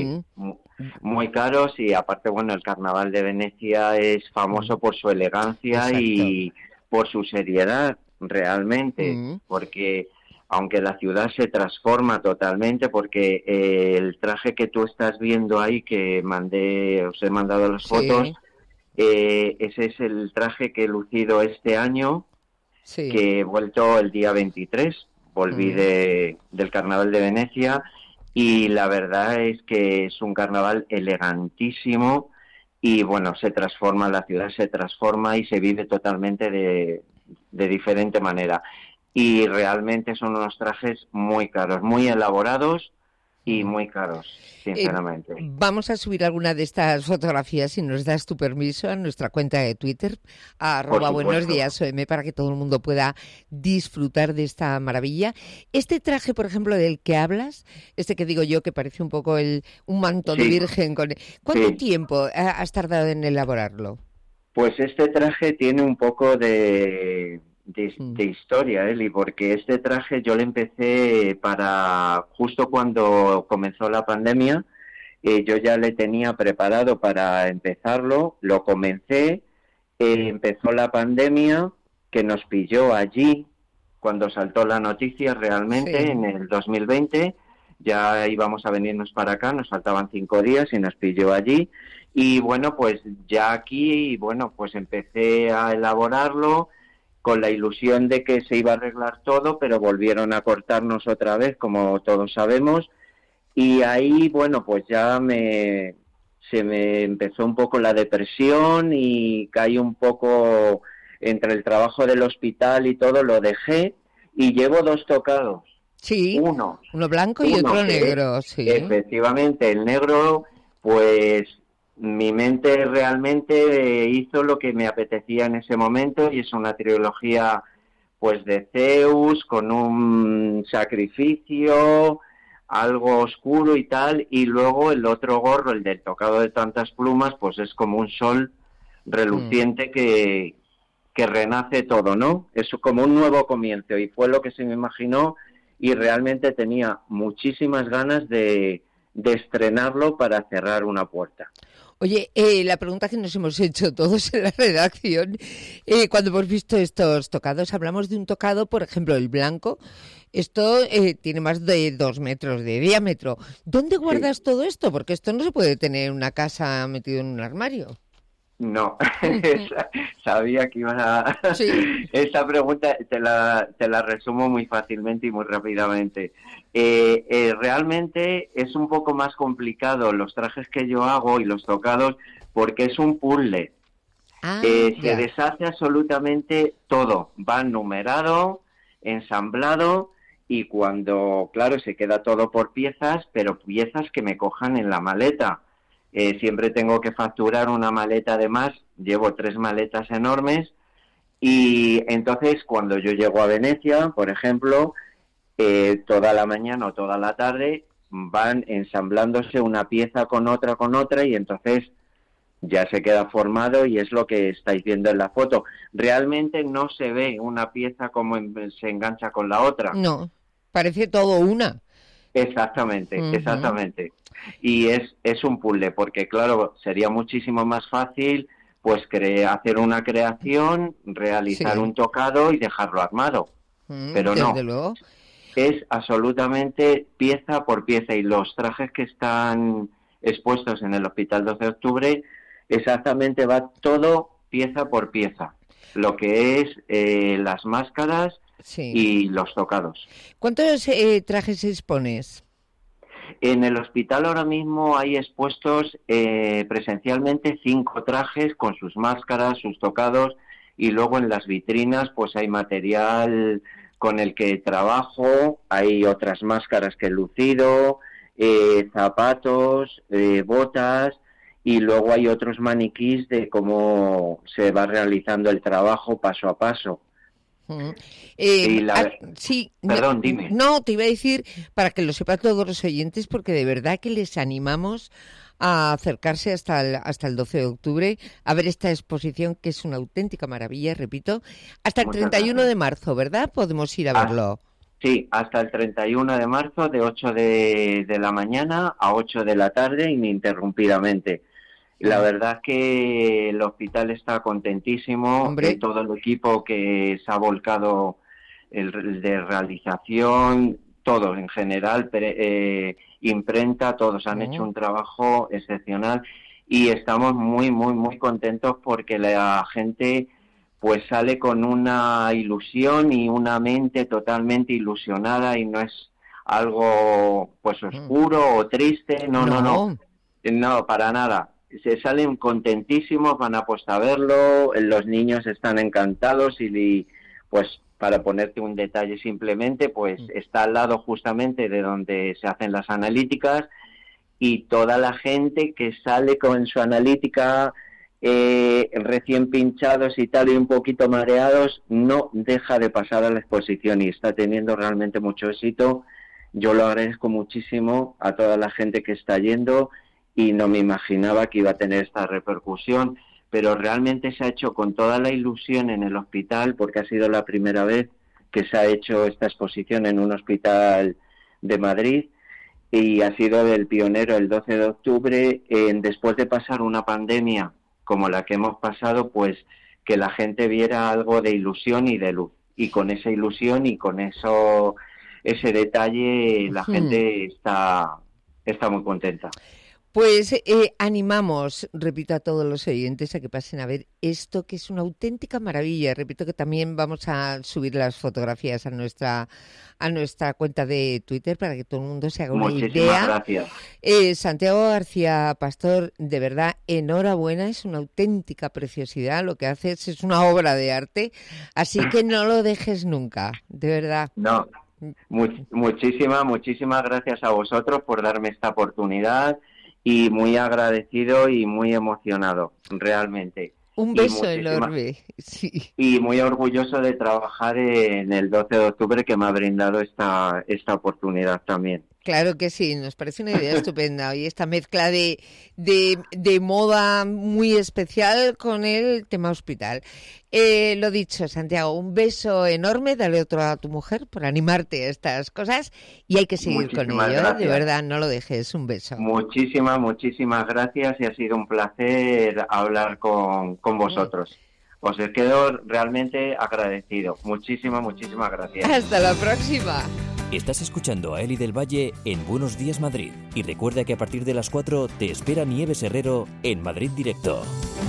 muy caros, y aparte, bueno, el Carnaval de Venecia es famoso por su elegancia y por su seriedad, realmente, porque aunque la ciudad se transforma totalmente, porque el traje que tú estás viendo ahí, que os he mandado las fotos, ese es el traje que he lucido este año, que he vuelto el día 23, volví del Carnaval de Venecia, y la verdad es que es un carnaval elegantísimo y bueno, se transforma, la ciudad se transforma y se vive totalmente de diferente manera. Y realmente son unos trajes muy caros, muy elaborados y muy caros, sinceramente. Vamos a subir alguna de estas fotografías, si nos das tu permiso, a nuestra cuenta de Twitter, @buenosdias_OM, para que todo el mundo pueda disfrutar de esta maravilla. Este traje, por ejemplo, del que hablas, este que digo yo, que parece un poco un manto de virgen, ¿cuánto tiempo has tardado en elaborarlo? Pues este traje tiene un poco de historia, Eli, porque este traje yo lo empecé justo cuando comenzó la pandemia. Yo ya le tenía preparado para empezarlo, lo comencé, empezó la pandemia, que nos pilló allí cuando saltó la noticia realmente, en el 2020, ya íbamos a venirnos para acá, nos faltaban 5 días y nos pilló allí, y bueno, pues ya aquí, bueno, pues empecé a elaborarlo, con la ilusión de que se iba a arreglar todo, pero volvieron a cortarnos otra vez, como todos sabemos, y ahí, bueno, pues ya se me empezó un poco la depresión y caí un poco entre el trabajo del hospital y todo, lo dejé, y llevo 2 tocados. Sí, uno blanco y otro negro, Efectivamente, el negro, pues mi mente realmente hizo lo que me apetecía en ese momento, y es una trilogía pues de Zeus con un sacrificio, algo oscuro y tal, y luego el otro gorro, el del tocado de tantas plumas, pues es como un sol reluciente que renace todo, ¿no? Es como un nuevo comienzo, y fue lo que se me imaginó, y realmente tenía muchísimas ganas de estrenarlo para cerrar una puerta. Oye, la pregunta que nos hemos hecho todos en la redacción, cuando hemos visto estos tocados, hablamos de un tocado, por ejemplo, el blanco. Esto tiene más de 2 metros de diámetro. ¿Dónde guardas todo esto? Porque esto no se puede tener en una casa metido en un armario. No, sabía que iban a... Esta pregunta te la resumo muy fácilmente y muy rápidamente. Realmente es un poco más complicado los trajes que yo hago y los tocados, porque es un puzzle. Se deshace absolutamente todo. Va numerado, ensamblado, y cuando, claro, se queda todo por piezas, pero piezas que me cojan en la maleta. Siempre tengo que facturar una maleta de más, llevo 3 maletas enormes, y entonces cuando yo llego a Venecia, por ejemplo, toda la mañana o toda la tarde van ensamblándose una pieza con otra, y entonces ya se queda formado, y es lo que estáis viendo en la foto. Realmente no se ve una pieza como se engancha con la otra. No, parece todo una. Exactamente, exactamente. Y es un puzzle, porque claro, sería muchísimo más fácil pues hacer una creación, realizar un tocado y dejarlo armado. Pero no, luego. Es absolutamente pieza por pieza, y los trajes que están expuestos en el Hospital 12 de Octubre, exactamente va todo pieza por pieza, lo que es las máscaras y los tocados. ¿Cuántos trajes expones? En el hospital ahora mismo hay expuestos presencialmente 5 trajes con sus máscaras, sus tocados, y luego en las vitrinas pues hay material con el que trabajo, hay otras máscaras que he lucido, zapatos, botas, y luego hay otros maniquís de cómo se va realizando el trabajo paso a paso. Sí, perdón, dime. No, te iba a decir, para que lo sepan todos los oyentes, porque de verdad que les animamos a acercarse hasta el 12 de octubre a ver esta exposición, que es una auténtica maravilla, repito, hasta el 31 de marzo, ¿verdad? Podemos ir a verlo. Sí, hasta el 31 de marzo, de 8 de la mañana a 8 de la tarde, ininterrumpidamente. La verdad es que el hospital está contentísimo, todo el equipo que se ha volcado, el de realización, todo en general, imprenta, todos han hecho un trabajo excepcional y estamos muy, muy, muy contentos porque la gente pues sale con una ilusión y una mente totalmente ilusionada y no es algo pues oscuro o triste, no, para nada. Se salen contentísimos, van a puesta a verlo, los niños están encantados y pues para ponerte un detalle simplemente, pues está al lado justamente de donde se hacen las analíticas y toda la gente que sale con su analítica recién pinchados y tal y un poquito mareados, no deja de pasar a la exposición y está teniendo realmente mucho éxito. Yo lo agradezco muchísimo a toda la gente que está yendo y no me imaginaba que iba a tener esta repercusión, pero realmente se ha hecho con toda la ilusión en el hospital porque ha sido la primera vez que se ha hecho esta exposición en un hospital de Madrid y ha sido el pionero el 12 de octubre, después de pasar una pandemia como la que hemos pasado, pues que la gente viera algo de ilusión y de luz. Y con esa ilusión y con ese detalle la gente está muy contenta. Pues animamos, repito, a todos los oyentes a que pasen a ver esto, que es una auténtica maravilla. Repito que también vamos a subir las fotografías a nuestra cuenta de Twitter para que todo el mundo se haga una idea. Muchísimas gracias. Santiago García Pastor, de verdad, enhorabuena, es una auténtica preciosidad. Lo que haces es una obra de arte, así que no lo dejes nunca, de verdad. No, muchísimas gracias a vosotros por darme esta oportunidad. Y muy agradecido y muy emocionado, realmente. Un beso enorme. Sí. Y muy orgulloso de trabajar en el 12 de octubre que me ha brindado esta oportunidad también. Claro que sí, nos parece una idea estupenda. Y esta mezcla de moda muy especial con el tema hospital. Lo dicho, Santiago, un beso enorme, dale otro a tu mujer por animarte a estas cosas y hay que seguir con ello, de verdad, no lo dejes, un beso. Muchísimas gracias y ha sido un placer hablar con vosotros. Os quedo realmente agradecido. Muchísimas gracias. Hasta la próxima. Estás escuchando a Eli del Valle en Buenos Días Madrid. Y recuerda que a partir de las 4 te espera Nieves Herrero en Madrid Directo.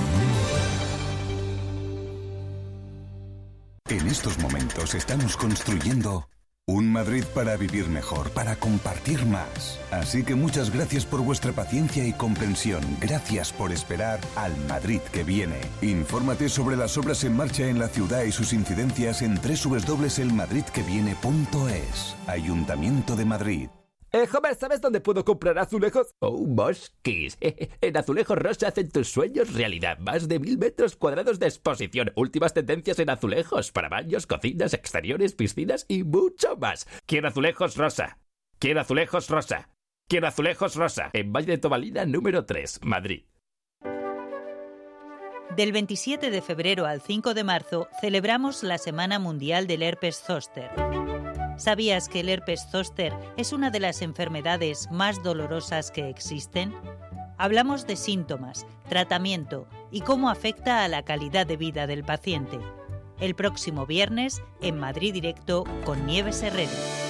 En estos momentos estamos construyendo un Madrid para vivir mejor, para compartir más. Así que muchas gracias por vuestra paciencia y comprensión. Gracias por esperar al Madrid que viene. Infórmate sobre las obras en marcha en la ciudad y sus incidencias en www.elmadridqueviene.es. Ayuntamiento de Madrid. Joven, ¿sabes dónde puedo comprar azulejos? Oh, Bosquis. En Azulejos Rosa hacen tus sueños realidad. Más de 1000 metros cuadrados de exposición. Últimas tendencias en azulejos para baños, cocinas, exteriores, piscinas y mucho más. Quiero azulejos rosa. Quiero azulejos rosa. Quiero azulejos rosa. En Valle de Tobalina, número 3, Madrid. Del 27 de febrero al 5 de marzo celebramos la Semana Mundial del Herpes Zóster. ¿Sabías que el herpes zóster es una de las enfermedades más dolorosas que existen? Hablamos de síntomas, tratamiento y cómo afecta a la calidad de vida del paciente. El próximo viernes en Madrid Directo con Nieves Herrero.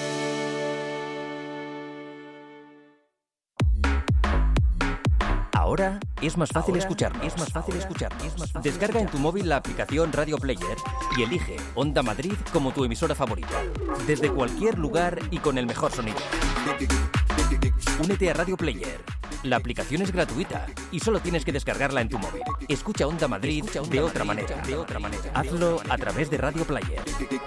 Ahora es más fácil escucharnos. Descarga en tu móvil la aplicación Radio Player y elige Onda Madrid como tu emisora favorita. Desde cualquier lugar y con el mejor sonido. Únete a Radio Player. La aplicación es gratuita y solo tienes que descargarla en tu móvil. Escucha Onda Madrid de otra manera. Hazlo a través de Radio Player.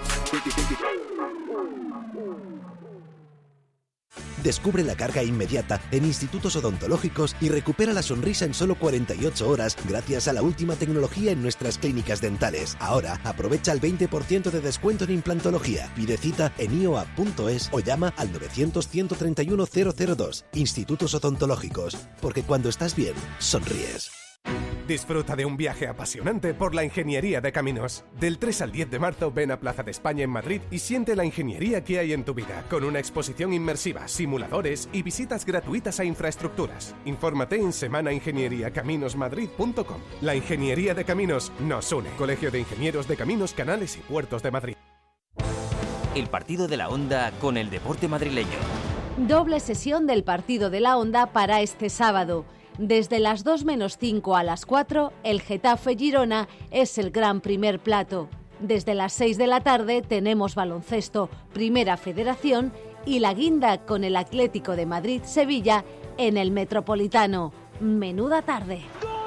Descubre la carga inmediata en institutos odontológicos y recupera la sonrisa en solo 48 horas gracias a la última tecnología en nuestras clínicas dentales. Ahora aprovecha el 20% de descuento en implantología. Pide cita en ioap.es o llama al 900-131-002. Institutos odontológicos, porque cuando estás bien, sonríes. Disfruta de un viaje apasionante por la ingeniería de caminos. Del 3 al 10 de marzo ven a Plaza de España en Madrid y siente la ingeniería que hay en tu vida, con una exposición inmersiva, simuladores y visitas gratuitas a infraestructuras. Infórmate en semanaingenieriacaminosmadrid.com. La ingeniería de caminos nos une. Colegio de Ingenieros de Caminos, Canales y Puertos de Madrid. El partido de la Onda con el deporte madrileño. Doble sesión del partido de la Onda para este sábado. Desde las 2 menos 5 a las 4, el Getafe-Girona es el gran primer plato. Desde las 6 de la tarde tenemos baloncesto, Primera Federación y la guinda con el Atlético de Madrid-Sevilla en el Metropolitano. Menuda tarde.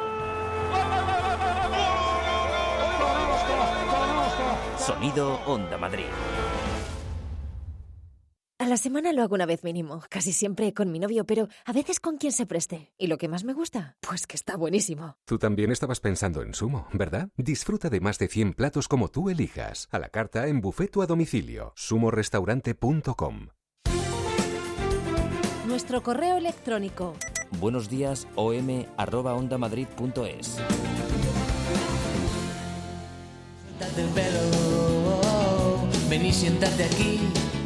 Sonido Onda Madrid. A la semana lo hago una vez mínimo, casi siempre con mi novio, pero a veces con quien se preste. ¿Y lo que más me gusta? Pues que está buenísimo. Tú también estabas pensando en Sumo, ¿verdad? Disfruta de más de 100 platos como tú elijas. A la carta, en buffet o a domicilio. sumorestaurante.com. Nuestro correo electrónico. buenosdiasom@ondamadrid.es. Del pelo, ven y siéntate aquí.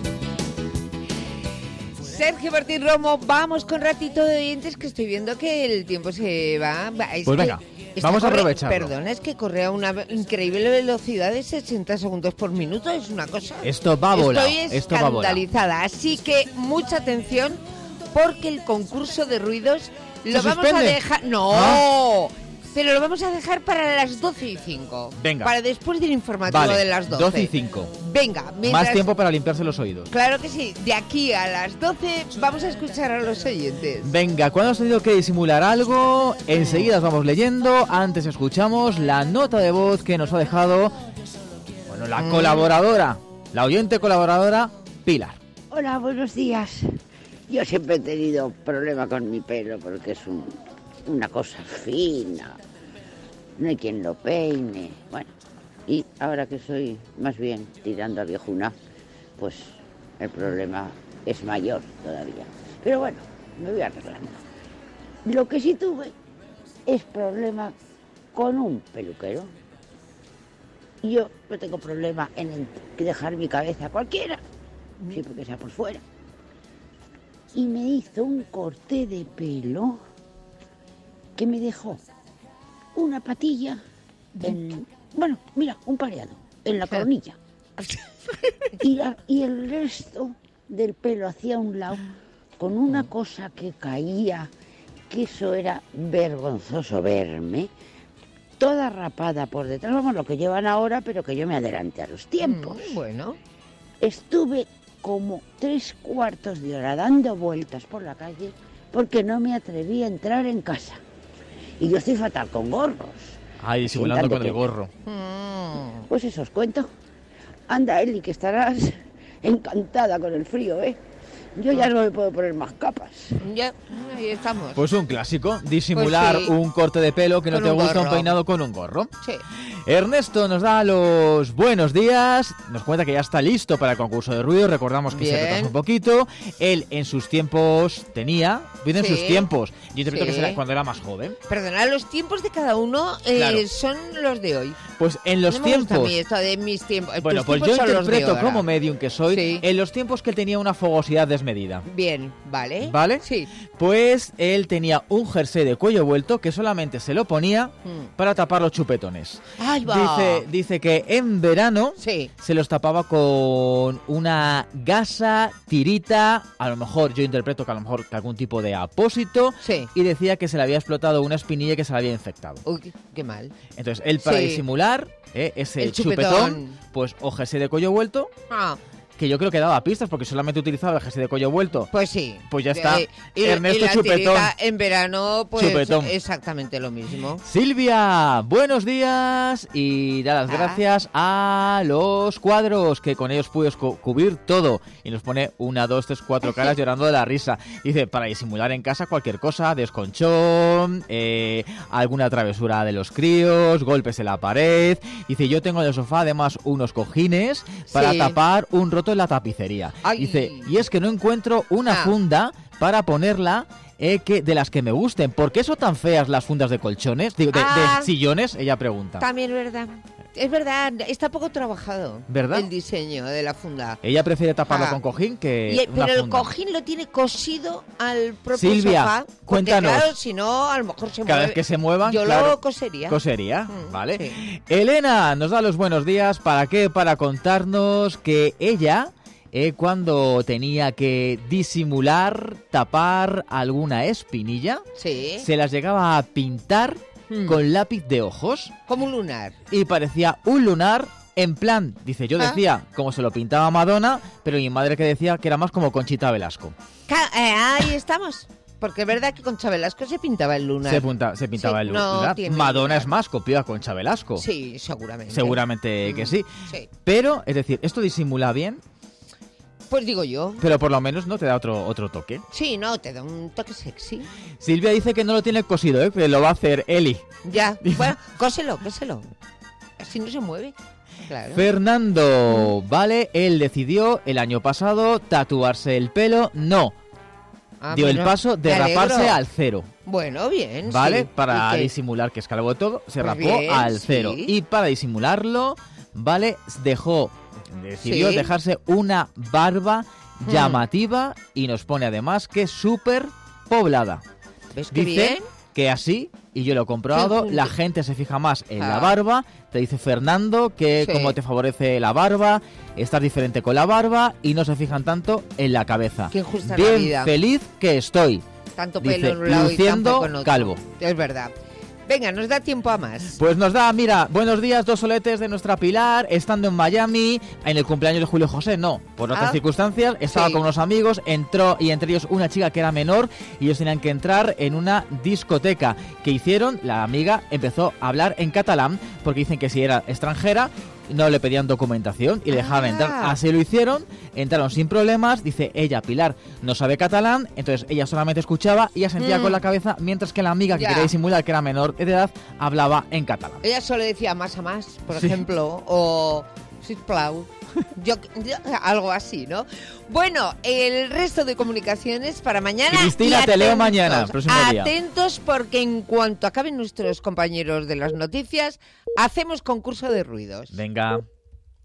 Sergio Martín Romo, vamos con ratito de oyentes, que estoy viendo que el tiempo se va. Pues venga, vamos a aprovecharlo. Perdona, es que corre a una increíble velocidad de 60 segundos por minuto, es una cosa. Esto va a volar. Estoy escandalizada, así que mucha atención, porque el concurso de ruidos lo vamos a dejar. ¡No! ¿Ah? Pero lo vamos a dejar para las 12:05. Venga. Para después del informativo de las 12. 12:05. Venga. Más tiempo para limpiarse los oídos. Claro que sí. De aquí a las 12 vamos a escuchar a los oyentes. Venga, cuando has tenido que disimular algo, enseguida os vamos leyendo. Antes escuchamos la nota de voz que nos ha dejado, bueno, la colaboradora, la oyente colaboradora, Pilar. Hola, buenos días. Yo siempre he tenido problema con mi pelo porque es una cosa fina, no hay quien lo peine, bueno, y ahora que soy más bien tirando a viejuna, pues el problema es mayor todavía, pero bueno, me voy arreglando. Lo que sí tuve es problema con un peluquero. Yo no tengo problema en dejar mi cabeza cualquiera, siempre que sea por fuera, y me hizo un corte de pelo que me dejó una patilla un pareado en la coronilla. Y el resto del pelo hacia un lado con una cosa que caía, que eso era vergonzoso verme, toda rapada por detrás, vamos, lo que llevan ahora, pero que yo me adelanté a los tiempos. Bueno. Estuve como 3/4 de hora dando vueltas por la calle porque no me atreví a entrar en casa. Y yo estoy fatal con gorros. Ay, disimulando con el gorro. Pues eso os cuento. Anda, Eli, que estarás encantada con el frío, ¿eh? Yo ya no me puedo poner más capas. Ya, ahí estamos. Pues un clásico, disimular Pues sí. Un corte de pelo que no Con te un gusta, gorro. un peinado con un gorro. Sí. Ernesto nos da los buenos días, nos cuenta que ya está listo para el concurso de ruido, recordamos que se Bien. retrasó un poquito. Él en sus tiempos viene en Sí. sus tiempos, yo interpreto Sí. que será cuando era más joven. Perdona, los tiempos de cada uno Claro. son los de hoy. Pues en los no me gusta a tiempos... mí esto de mis tiempos. Bueno, Tus pues yo tiempos son los de interpreto ahora. como medium que soy, Sí. en los tiempos que él tenía una fogosidad desmedida. Bien, ¿vale? ¿Vale? Sí. Pues él tenía un jersey de cuello vuelto que solamente se lo ponía para tapar los chupetones. ¡Ahí va! Dice que en verano Sí. se los tapaba con una gasa, tirita, a lo mejor yo interpreto que a lo mejor que algún tipo de apósito, Sí. y decía que se le había explotado una espinilla que se le había infectado. Uy, qué mal. Entonces él, para Sí. disimular ese El chupetón, chupetón. pues o jersey de cuello vuelto Ah, que yo creo que daba pistas porque solamente utilizaba el jersey de cuello vuelto. Pues sí. Pues ya está. Y Ernesto la Chupetón. tirita en verano, pues Chupetón. exactamente lo mismo. Silvia, buenos días y da las gracias a los cuadros, que con ellos puedes cubrir todo. Y nos pone 1, 2, 3, 4 caras llorando de la risa. Dice, para disimular en casa cualquier cosa, desconchón, alguna travesura de los críos, golpes en la pared. Dice, yo tengo en el sofá además unos cojines para tapar un roto en la tapicería. Ay. Dice, y es que no encuentro una funda para ponerla de las que me gusten. ¿Por qué son tan feas las fundas de colchones? Digo, de sillones, ella pregunta. También es verdad. Es verdad, está poco trabajado. ¿Verdad? El diseño de la funda. Ella prefiere taparlo con cojín que una pero funda. el cojín lo tiene cosido al propio Silvia, sofá. cuéntanos. Claro, si no, a lo mejor se mueve. Cada vez que se muevan, yo claro, lo cosería. Cosería, ¿vale? Sí. Elena nos da los buenos días. ¿Para qué? Para contarnos que ella, cuando tenía que disimular, tapar alguna espinilla, se las llegaba a pintar con lápiz de ojos. Como un lunar. Y parecía un lunar en plan, dice, yo decía, como se lo pintaba Madonna, pero mi madre que decía que era más como Conchita Velasco. Ahí estamos. Porque es verdad que Concha Velasco se pintaba el lunar. Se pintaba el lunar. No Madonna es más, copió a Concha Velasco. Sí, seguramente. Seguramente que sí. Sí. Pero, es decir, ¿esto disimula bien? Pues digo yo. Pero por lo menos no te da otro toque. Sí, no, te da un toque sexy. Silvia dice que no lo tiene cosido, pero lo va a hacer Eli. Ya, bueno, cóselo. Así no se mueve. Claro. Fernando, ¿vale? Él decidió el año pasado tatuarse el pelo. No. Dio el paso de raparse al cero. Bueno, bien. ¿Vale? Sí. Para disimular que es calvo de todo, se rapó bien, al cero. sí. Y para disimularlo, ¿vale? Decidió dejarse una barba llamativa y nos pone además que es súper poblada. ¿Ves qué Dice bien? que así, y yo lo he comprobado, la gente se fija más en la barba. Te dice Fernando que cómo te favorece la barba, estás diferente con la barba y no se fijan tanto en la cabeza. Qué injusta Bien la vida. Feliz que estoy. Tanto Dice, pelo en un lado y luciendo tampoco en otro. calvo. Es verdad. Venga, nos da tiempo a más. Pues nos da, mira, buenos días, 2 soletes de nuestra Pilar, estando en Miami, en el cumpleaños de Julio José, no, por otras circunstancias, estaba con unos amigos, entró y entre ellos una chica que era menor y ellos tenían que entrar en una discoteca. ¿Qué hicieron? La amiga empezó a hablar en catalán, porque dicen que si era extranjera no le pedían documentación y le dejaban entrar. Así lo hicieron, entraron sin problemas. Dice ella, Pilar, no sabe catalán, entonces ella solamente escuchaba y ella sentía con la cabeza, mientras que la amiga que quería disimular que era menor de edad hablaba en catalán. Ella solo decía más a más, por ejemplo, o sisplau. Yo, algo así, ¿no? Bueno, el resto de comunicaciones para mañana. Cristina, te leo mañana, próximo día. Atentos, porque en cuanto acaben nuestros compañeros de las noticias, hacemos concurso de ruidos. Venga.